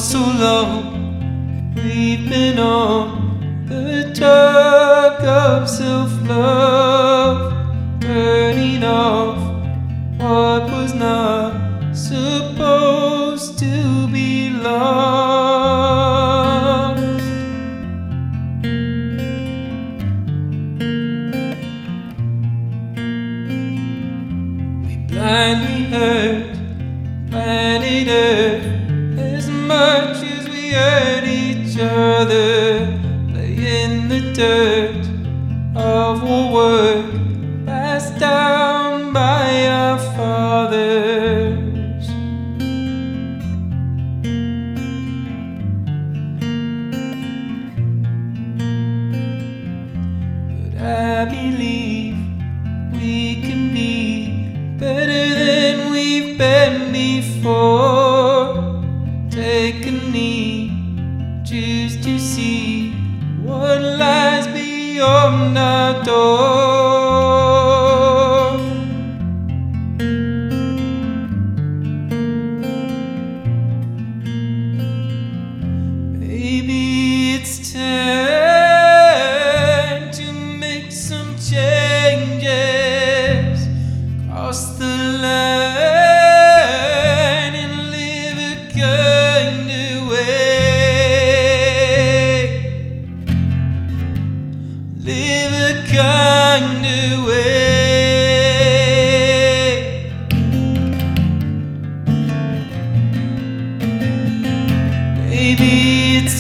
so long we've been on the drug of self-love, turning off what was not supposed to be lost. We blindly hurt planet Earth as much as we hurt each other, lay in the dirt of our work passed down by our fathers. But I believe we can be better than we've been before. Take a knee, choose to see what lies beyond our door. Maybe it's time to make some changes, cross the line and live a kind of way. Live a kind of way. Maybe it's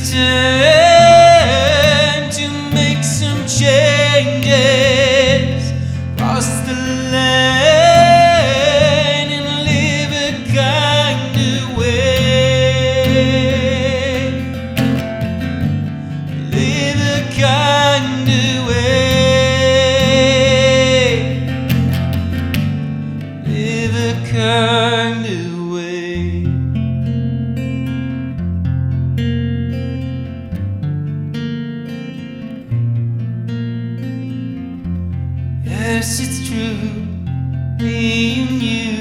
time to make some changes, cross the line and live a kind of way. Live a kind of way. Live a kind of way. Yes, it's true, me and you